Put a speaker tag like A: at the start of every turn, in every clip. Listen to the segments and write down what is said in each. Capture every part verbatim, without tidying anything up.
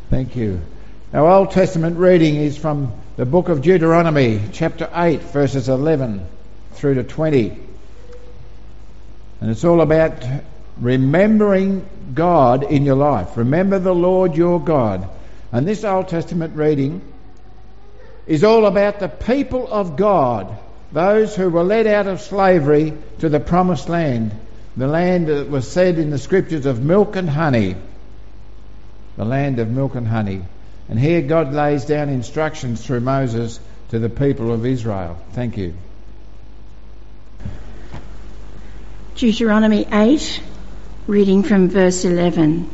A: Thank you. Our Old Testament reading is from the book of Deuteronomy, chapter eight, verses eleven through to twenty. And it's all about remembering God in your life. Remember the Lord your God. And this Old Testament reading is all about the people of God, those who were led out of slavery to the promised land, the land that was said in the scriptures of milk and honey. The land of milk and honey. And here God lays down instructions through Moses to the people of Israel. Thank you.
B: Deuteronomy eight, reading from verse eleven.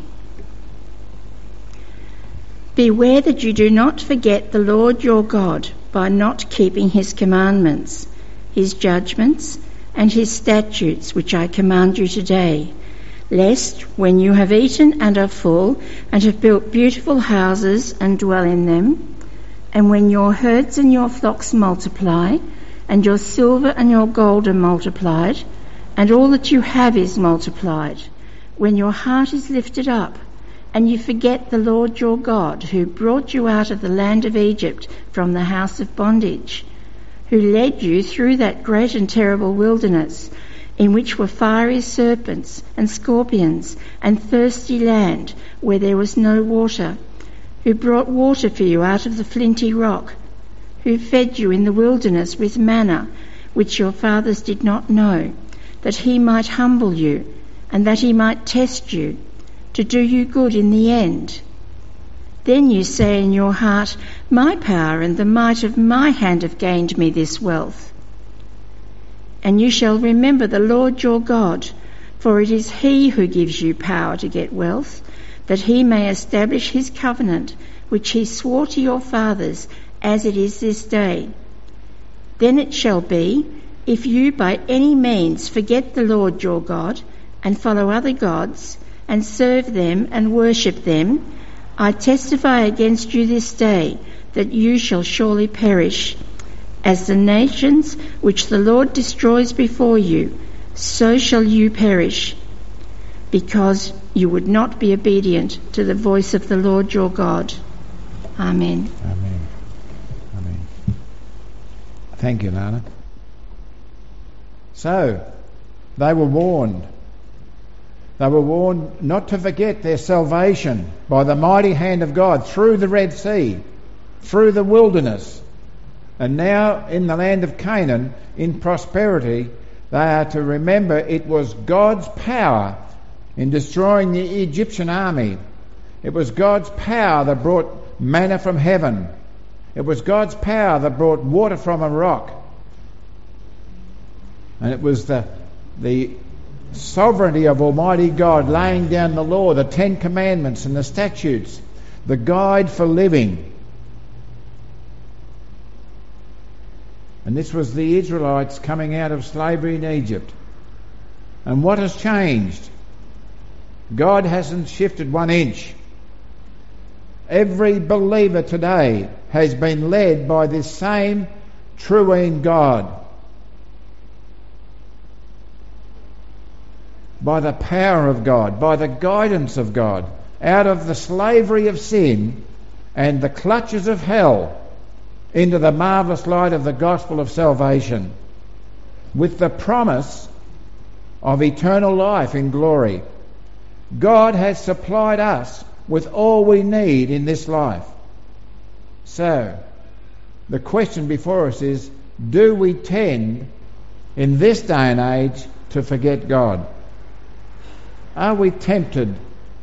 B: Beware that you do not forget the Lord your God by not keeping his commandments, his judgments, and his statutes which I command you today, lest when you have eaten and are full, and have built beautiful houses and dwell in them, and when your herds and your flocks multiply, and your silver and your gold are multiplied, and all that you have is multiplied, when your heart is lifted up, and you forget the Lord your God, who brought you out of the land of Egypt from the house of bondage, who led you through that great and terrible wilderness, in which were fiery serpents and scorpions and thirsty land where there was no water, who brought water for you out of the flinty rock, who fed you in the wilderness with manna, which your fathers did not know, that he might humble you and that he might test you, to do you good in the end. Then you say in your heart, my power and the might of my hand have gained me this wealth. And you shall remember the Lord your God, for it is he who gives you power to get wealth, that he may establish his covenant, which he swore to your fathers, as it is this day. Then it shall be, if you by any means forget the Lord your God, and follow other gods, and serve them and worship them, I testify against you this day that you shall surely perish. As the nations which the Lord destroys before you, so shall you perish, because you would not be obedient to the voice of the Lord your God. Amen.
A: Amen. Amen. Thank you, Nana. So, they were warned. They were warned not to forget their salvation by the mighty hand of God through the Red Sea, through the wilderness. And now in the land of Canaan, in prosperity, they are to remember it was God's power in destroying the Egyptian army. It was God's power that brought manna from heaven. It was God's power that brought water from a rock. And it was the, the sovereignty of Almighty God laying down the law, the Ten Commandments and the statutes, the guide for living. And this was the Israelites coming out of slavery in Egypt. And what has changed? God hasn't shifted one inch. Every believer today has been led by this same Triune God. By the power of God, by the guidance of God, out of the slavery of sin and the clutches of hell, into the marvellous light of the gospel of salvation, with the promise of eternal life in glory. God has supplied us with all we need in this life. So, the question before us is, do we tend, in this day and age, to forget God? Are we tempted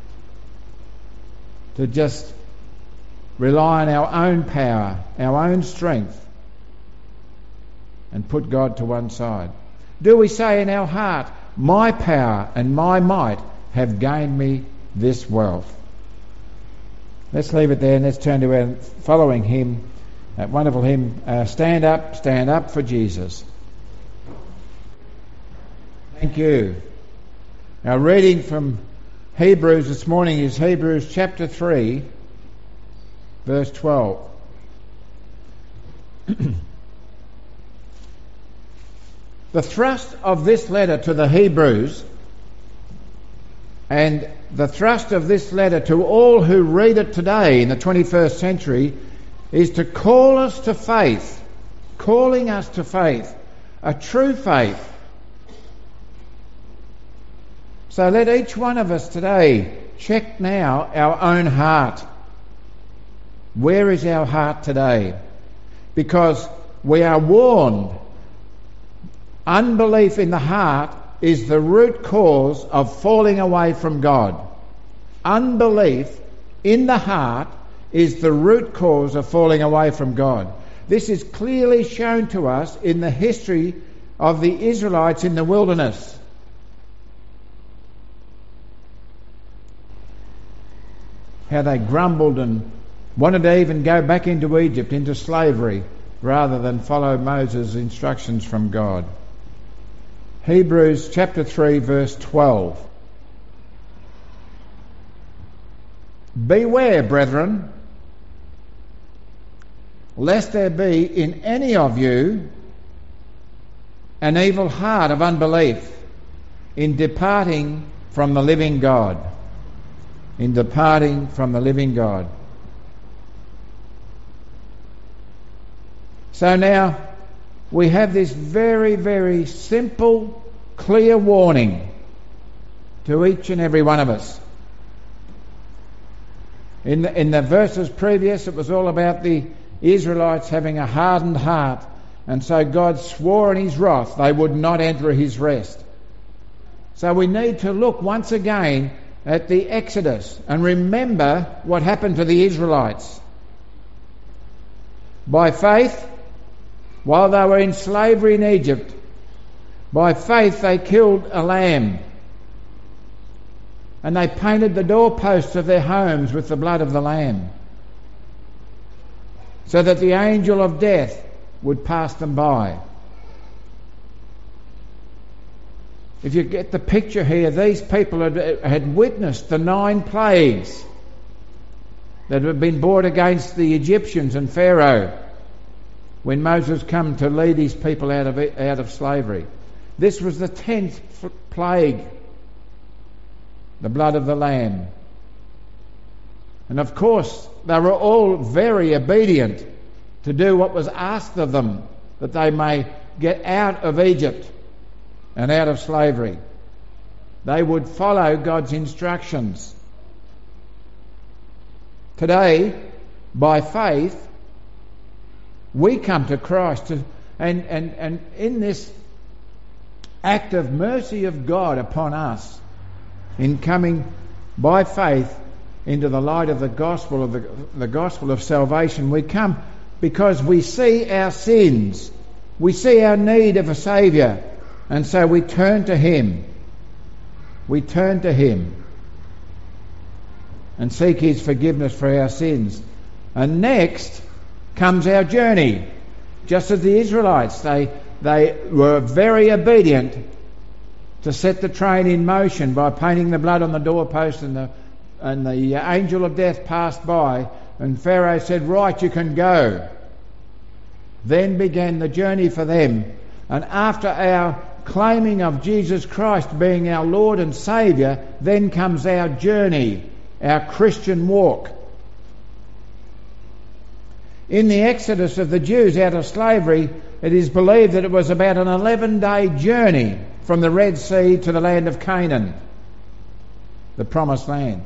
A: to just rely on our own power, our own strength, and put God to one side? Do we say in our heart, my power and my might have gained me this wealth? Let's leave it there and let's turn to our following hymn, that wonderful hymn, uh, Stand Up, Stand Up for Jesus. Thank you. Our reading from Hebrews this morning is Hebrews chapter three, verse twelve. The thrust of this letter to the Hebrews And the thrust of this letter to all who read it today in the twenty-first century is to call us to faith, calling us to faith, a true faith. So let each one of us today check now our own heart. Where is our heart today? Because we are warned, unbelief in the heart is the root cause of falling away from God. Unbelief in the heart is the root cause of falling away from God. This is clearly shown to us in the history of the Israelites in the wilderness. How they grumbled and wanted to even go back into Egypt, into slavery, rather than follow Moses' instructions from God. Hebrews chapter three verse twelve. Beware, brethren, lest there be in any of you an evil heart of unbelief in departing from the living God. In departing from the living God. So now we have this very, very simple, clear warning to each and every one of us. In the, in the verses previous, it was all about the Israelites having a hardened heart, and so God swore in his wrath they would not enter his rest. So we need to look once again at the Exodus and remember what happened to the Israelites. By faith, while they were in slavery in Egypt, by faith they killed a lamb, and they painted the doorposts of their homes with the blood of the lamb, so that the angel of death would pass them by. If you get the picture here, these people had, had witnessed the nine plagues that had been brought against the Egyptians and Pharaoh when Moses came to lead his people out of out of slavery. This was the tenth plague, the blood of the Lamb. And of course, they were all very obedient to do what was asked of them, that they may get out of Egypt and out of slavery. They would follow God's instructions. Today, by faith, we come to Christ, to, and, and, and in this act of mercy of God upon us, in coming by faith into the light of the gospel of the, the gospel of salvation, we come because we see our sins, we see our need of a Saviour, and so we turn to Him. We turn to Him and seek His forgiveness for our sins. And next comes our journey. Just as the Israelites, they they were very obedient to set the train in motion by painting the blood on the doorpost, and the and the angel of death passed by, and Pharaoh said, "Right, you can go." Then began the journey for them. And after our claiming of Jesus Christ being our Lord and Saviour, then comes our journey, our Christian walk. In the exodus of the Jews out of slavery, it is believed that it was about an eleven-day journey from the Red Sea to the land of Canaan, the promised land.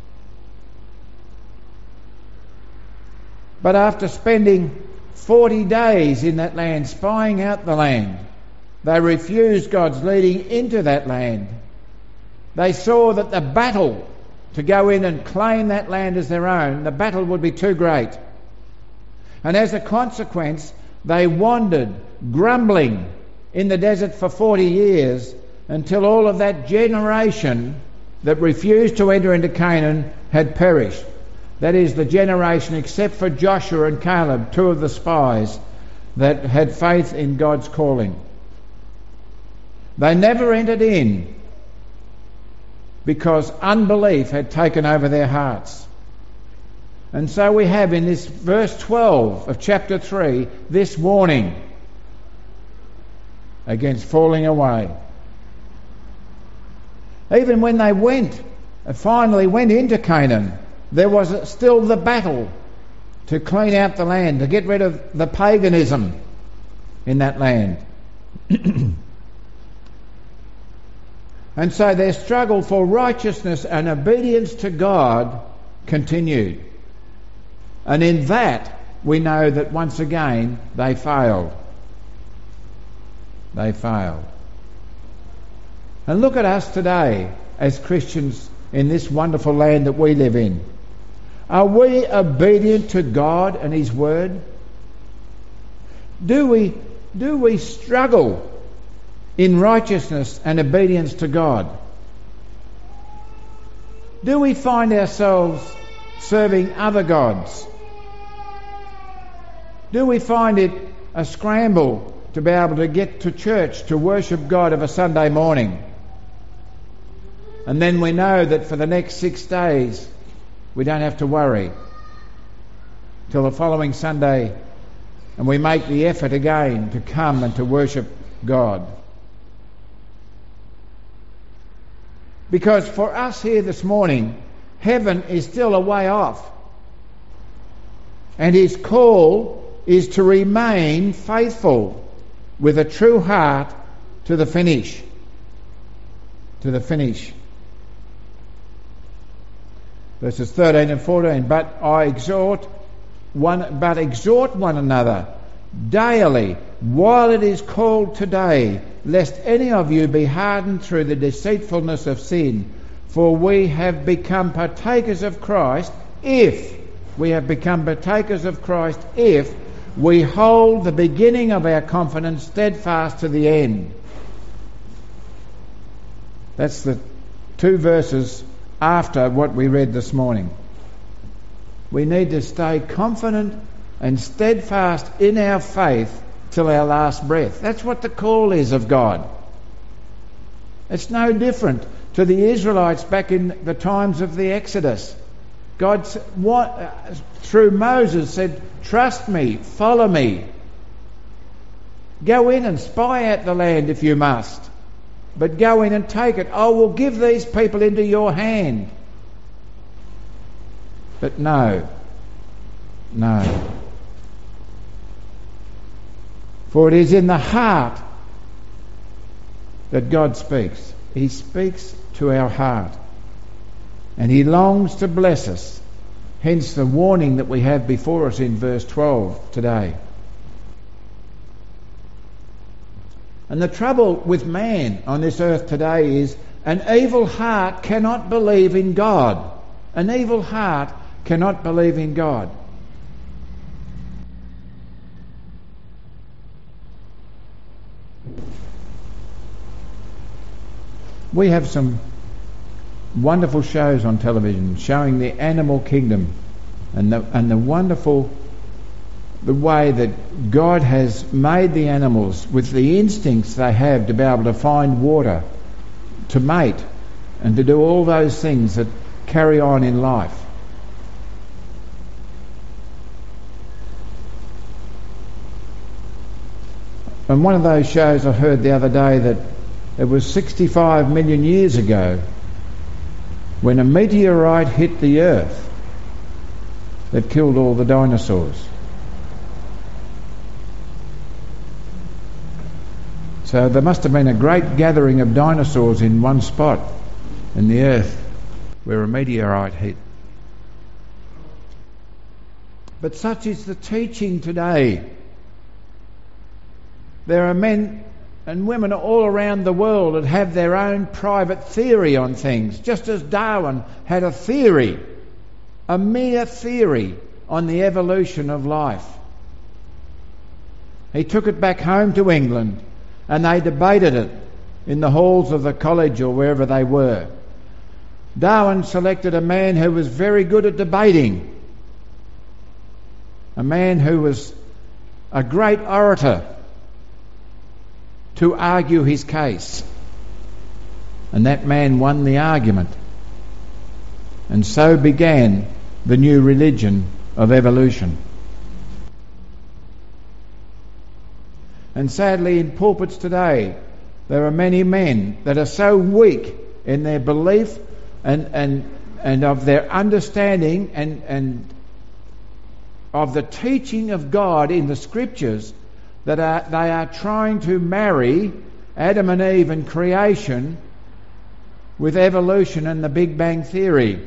A: But after spending forty days in that land, spying out the land, they refused God's leading into that land. They saw that the battle to go in and claim that land as their own, the battle would be too great. And as a consequence, they wandered, grumbling, in the desert for forty years, until all of that generation that refused to enter into Canaan had perished. That is, the generation except for Joshua and Caleb, two of the spies that had faith in God's calling. They never entered in because unbelief had taken over their hearts. And so we have in this verse twelve of chapter three this warning against falling away. Even when they went, and finally went into Canaan, there was still the battle to clean out the land, to get rid of the paganism in that land. And so their struggle for righteousness and obedience to God continued. And in that, we know that once again they failed. They failed. And look at us today as Christians in this wonderful land that we live in. Are we obedient to God and His Word? Do we, do we struggle in righteousness and obedience to God? Do we find ourselves serving other gods? Do we find it a scramble to be able to get to church to worship God of a Sunday morning? And then we know that for the next six days we don't have to worry till the following Sunday, and we make the effort again to come and to worship God. Because for us here this morning, heaven is still a way off. And His call is to remain faithful with a true heart to the finish. To the finish. Verses thirteen and fourteen. But I exhort one, but exhort one another daily, while it is called today, lest any of you be hardened through the deceitfulness of sin. For we have become partakers of Christ, if we have become partakers of Christ, if we hold the beginning of our confidence steadfast to the end. That's the two verses after what we read this morning. We need to stay confident and steadfast in our faith till our last breath. That's what the call is of God. It's no different to the Israelites back in the times of the Exodus. God, through Moses, said, trust me, follow me. Go in and spy out the land if you must. But go in and take it. I will give these people into your hand. But no. No. For it is in the heart that God speaks. He speaks to our heart. And He longs to bless us. Hence the warning that we have before us in verse twelve today. And the trouble with man on this earth today is an evil heart cannot believe in God. An evil heart cannot believe in God. We have some wonderful shows on television showing the animal kingdom and the, and the wonderful the way that God has made the animals with the instincts they have to be able to find water, to mate, and to do all those things that carry on in life. And one of those shows I heard the other day that it was sixty-five million years ago when a meteorite hit the earth that killed all the dinosaurs. So there must have been a great gathering of dinosaurs in one spot in the earth where a meteorite hit. But such is the teaching today. There are men and women all around the world that have their own private theory on things, just as Darwin had a theory, a mere theory on the evolution of life. He took it back home to England and they debated it in the halls of the college or wherever they were. Darwin selected a man who was very good at debating, a man who was a great orator, to argue his case. And that man won the argument. And so began the new religion of evolution. And sadly, in pulpits today, there are many men that are so weak in their belief and and and of their understanding and and of the teaching of God in the Scriptures, that are, they are trying to marry Adam and Eve and creation with evolution and the Big Bang Theory.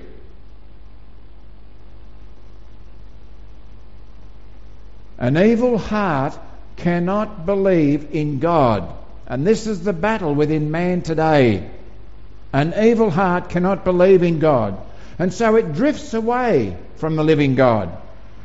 A: An evil heart cannot believe in God. And this is the battle within man today. An evil heart cannot believe in God. And so it drifts away from the living God.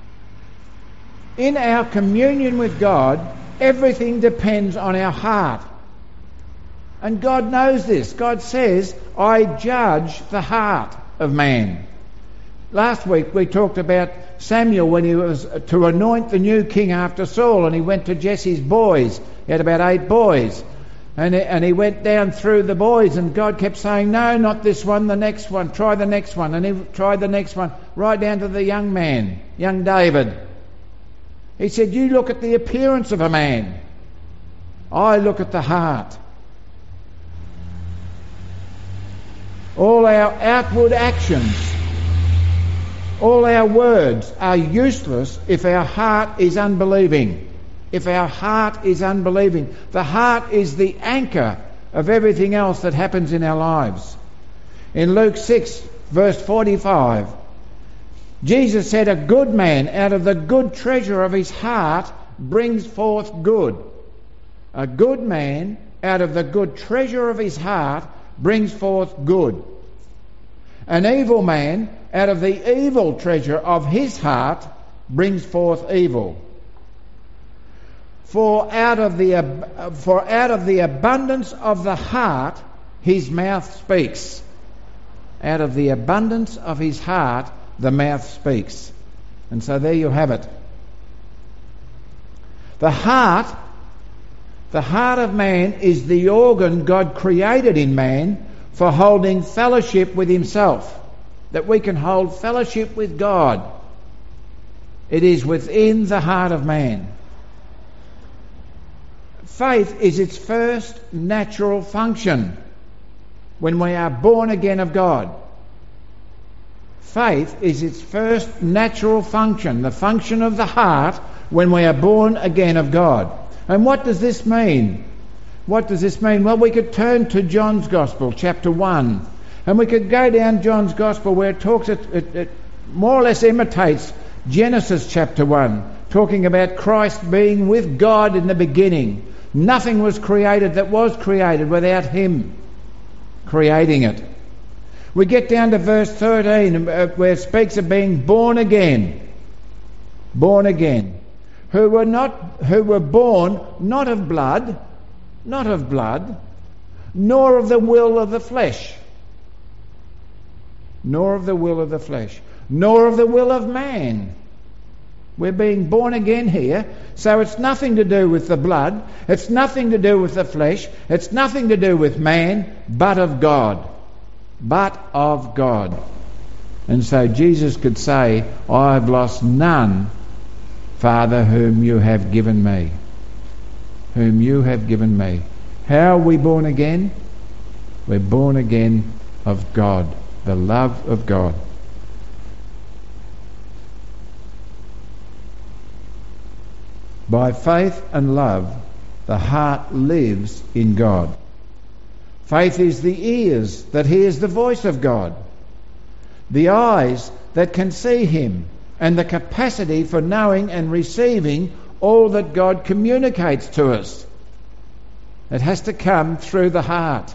A: In our communion with God, everything depends on our heart. And God knows this. God says, I judge the heart of man. Last week we talked about Samuel when he was to anoint the new king after Saul, and he went to Jesse's boys. He had about eight boys. And he, and he went down through the boys, and God kept saying, no, not this one, the next one, try the next one. And he tried the next one, right down to the young man, young David. He said, you look at the appearance of a man. I look at the heart. All our outward actions, all our words are useless if our heart is unbelieving. If our heart is unbelieving. The heart is the anchor of everything else that happens in our lives. In Luke six, verse forty-five, Jesus said, a good man out of the good treasure of his heart brings forth good. A good man out of the good treasure of his heart brings forth good. An evil man out of the evil treasure of his heart brings forth evil. For out of the for out of the abundance of the heart his mouth speaks. Out of the abundance of his heart the mouth speaks. And so there you have it. The heart, the heart of man is the organ God created in man for holding fellowship with himself. That we can hold fellowship with God. It is within the heart of man. Faith is its first natural function when we are born again of God. Faith is its first natural function, the function of the heart when we are born again of God. And what does this mean? What does this mean? Well, we could turn to John's Gospel, chapter one, and we could go down John's Gospel where it talks, it, it, it more or less imitates Genesis chapter one, talking about Christ being with God in the beginning. Nothing was created that was created without him creating it. We get down to verse thirteen where it speaks of being born again. Born again. Who were not who were born not of blood, not of blood, nor of the will of the flesh. Nor of the will of the flesh, nor of the will of man. We're being born again here, so it's nothing to do with the blood, it's nothing to do with the flesh, it's nothing to do with man, but of God. But of God. And so Jesus could say, I have lost none, Father, whom you have given me. Whom you have given me. How are we born again? We're born again of God, the love of God. By faith and love, the heart lives in God. Faith is the ears that hears the voice of God, the eyes that can see him, and the capacity for knowing and receiving all that God communicates to us. It has to come through the heart.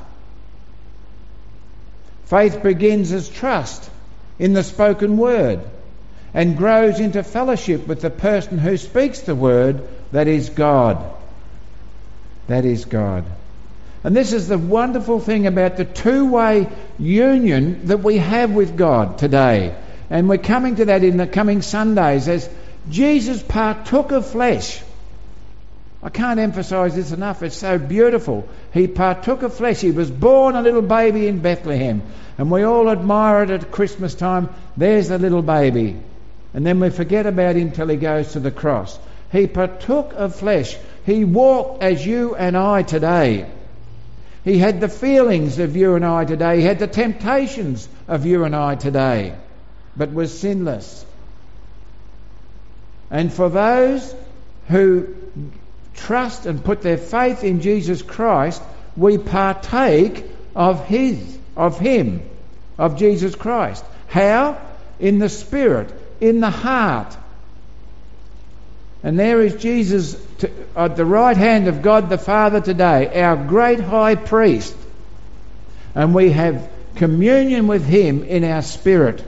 A: Faith begins as trust in the spoken word and grows into fellowship with the person who speaks the word, that is God. That is God. And this is the wonderful thing about the two-way union that we have with God today. And we're coming to that in the coming Sundays as Jesus partook of flesh. I can't emphasise this enough. It's so beautiful. He partook of flesh. He was born a little baby in Bethlehem. And we all admire it at Christmas time. There's the little baby. And then we forget about him till he goes to the cross. He partook of flesh. He walked as you and I today. He had the feelings of you and I today. He had the temptations of you and I today, but was sinless. And for those who trust and put their faith in Jesus Christ, we partake of His, of Him, of Jesus Christ. How? In the Spirit, in the heart. And there is Jesus to, at the right hand of God the Father today, our great high priest. And we have communion with Him in our spirit.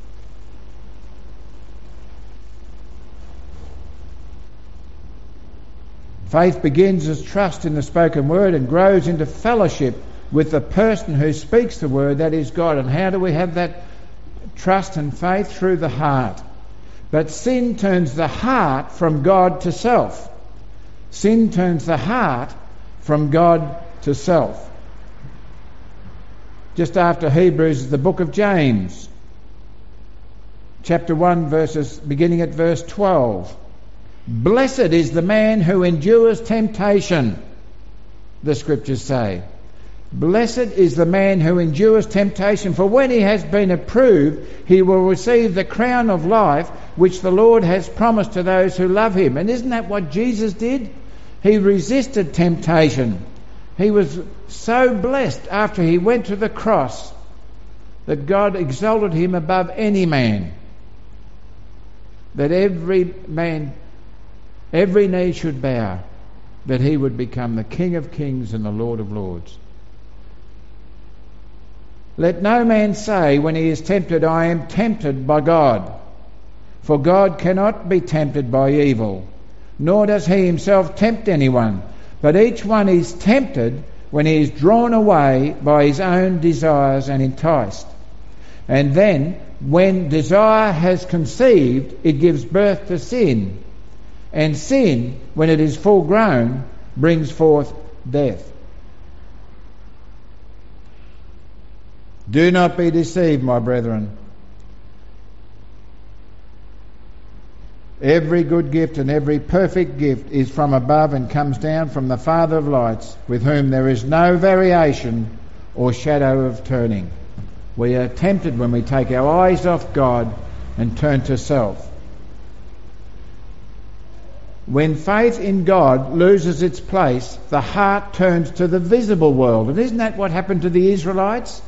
A: Faith begins as trust in the spoken word and grows into fellowship with the person who speaks the word, that is God. And how do we have that trust and faith? Through the heart. But sin turns the heart from God to self. Sin turns the heart from God to self. Just after Hebrews is the book of James, chapter one, verses beginning at verse twelve. Blessed is the man who endures temptation, the scriptures say. Blessed is the man who endures temptation, for when he has been approved, he will receive the crown of life which the Lord has promised to those who love him. And isn't that what Jesus did? He resisted temptation. He was so blessed after he went to the cross that God exalted him above any man, that every man, every knee should bow, that he would become the King of Kings and the Lord of Lords. Let no man say when he is tempted, I am tempted by God. For God cannot be tempted by evil, nor does he himself tempt anyone. But each one is tempted when he is drawn away by his own desires and enticed. And then, when desire has conceived, it gives birth to sin. And sin, when it is full grown, brings forth death. Do not be deceived, my brethren. Every good gift and every perfect gift is from above and comes down from the Father of lights, with whom there is no variation or shadow of turning. We are tempted when we take our eyes off God and turn to self. When faith in God loses its place, the heart turns to the visible world. And isn't that what happened to the Israelites?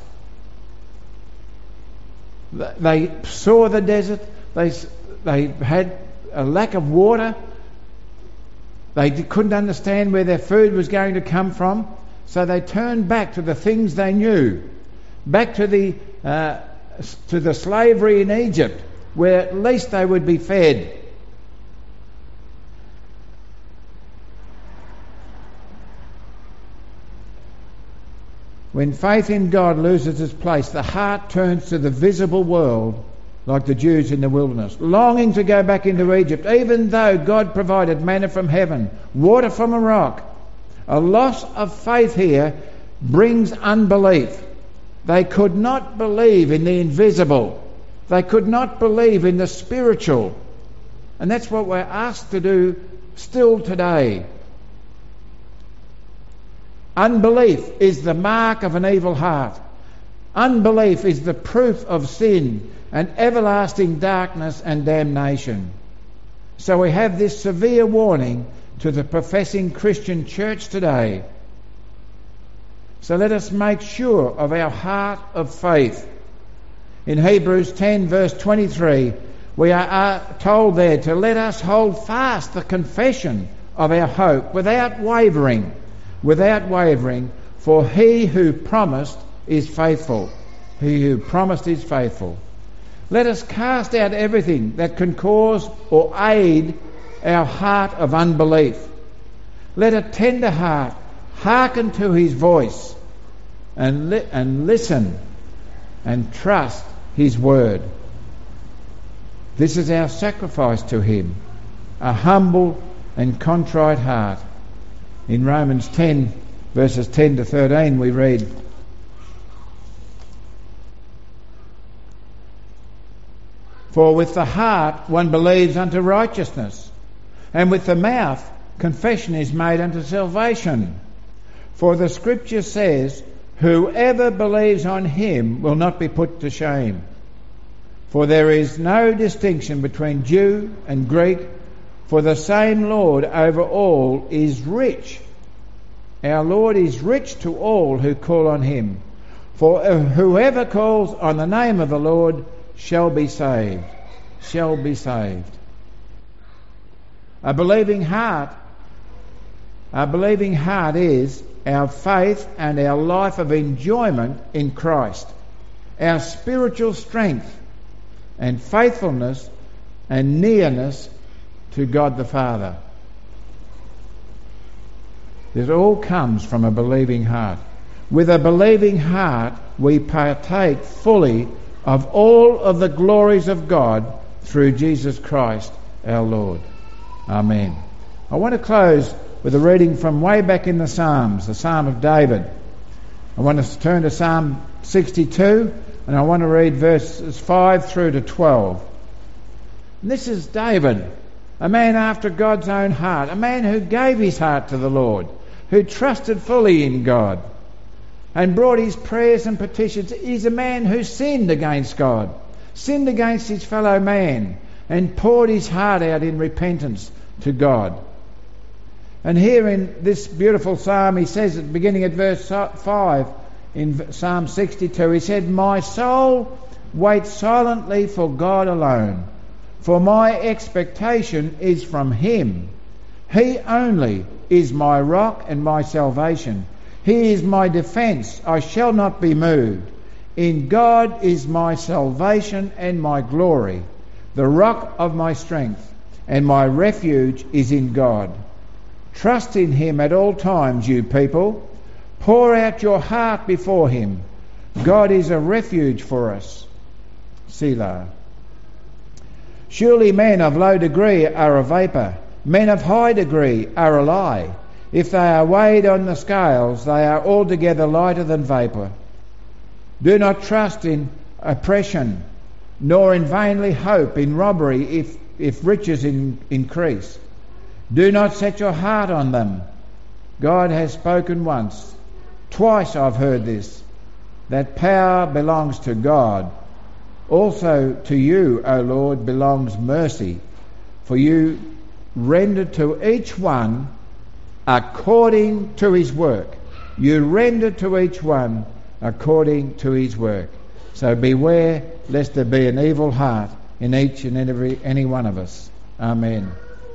A: They saw the desert, they, they had a lack of water, they couldn't understand where their food was going to come from, so they turned back to the things they knew, back to the, uh, to the slavery in Egypt, where at least they would be fed. When faith in God loses its place, the heart turns to the visible world, like the Jews in the wilderness, longing to go back into Egypt, even though God provided manna from heaven, water from a rock. A loss of faith here brings unbelief. They could not believe in the invisible. They could not believe in the spiritual. And that's what we're asked to do still today. Unbelief is the mark of an evil heart. Unbelief is the proof of sin and everlasting darkness and damnation. So we have this severe warning to the professing Christian church today. So let us make sure of our heart of faith. In Hebrews ten verse twenty-three, we are told there to let us hold fast the confession of our hope without wavering. Without wavering, for he who promised is faithful. He who promised is faithful. Let us cast out everything that can cause or aid our heart of unbelief. Let a tender heart hearken to his voice and, li- and listen and trust his word. This is our sacrifice to him, a humble and contrite heart. In Romans ten, verses ten to thirteen, we read, For with the heart one believes unto righteousness, and with the mouth confession is made unto salvation. For the Scripture says, whoever believes on him will not be put to shame. For there is no distinction between Jew and Greek, for the same Lord over all is rich. Our Lord is rich to all who call on him. For whoever calls on the name of the Lord shall be saved. Shall be saved. A believing heart, a believing heart is our faith and our life of enjoyment in Christ, our spiritual strength and faithfulness and nearness to God the Father. This all comes from a believing heart. With a believing heart, we partake fully of all of the glories of God through Jesus Christ our Lord. Amen. I want to close with a reading from way back in the Psalms, the Psalm of David. I want to turn to Psalm sixty-two, and I want to read verses five through to twelve. And this is David, a man after God's own heart, a man who gave his heart to the Lord, who trusted fully in God and brought his prayers and petitions. He's a man who sinned against God, sinned against his fellow man, and poured his heart out in repentance to God. And here in this beautiful psalm, he says, at beginning at verse five in Psalm sixty-two, he said, "My soul waits silently for God alone, for my expectation is from him. He only is my rock and my salvation. He is my defence, I shall not be moved. In God is my salvation and my glory, the rock of my strength, and my refuge is in God. Trust in him at all times, you people. Pour out your heart before him. God is a refuge for us." Selah. "Surely men of low degree are a vapour. Men of high degree are a lie. If they are weighed on the scales, they are altogether lighter than vapour. Do not trust in oppression, nor in vainly hope in robbery if, if riches in, increase. Do not set your heart on them. God has spoken once. Twice I've heard this, that power belongs to God. Also to you, O Lord, belongs mercy, for you render to each one according to his work. You render to each one according to his work. So beware lest there be an evil heart in each and every any one of us. Amen."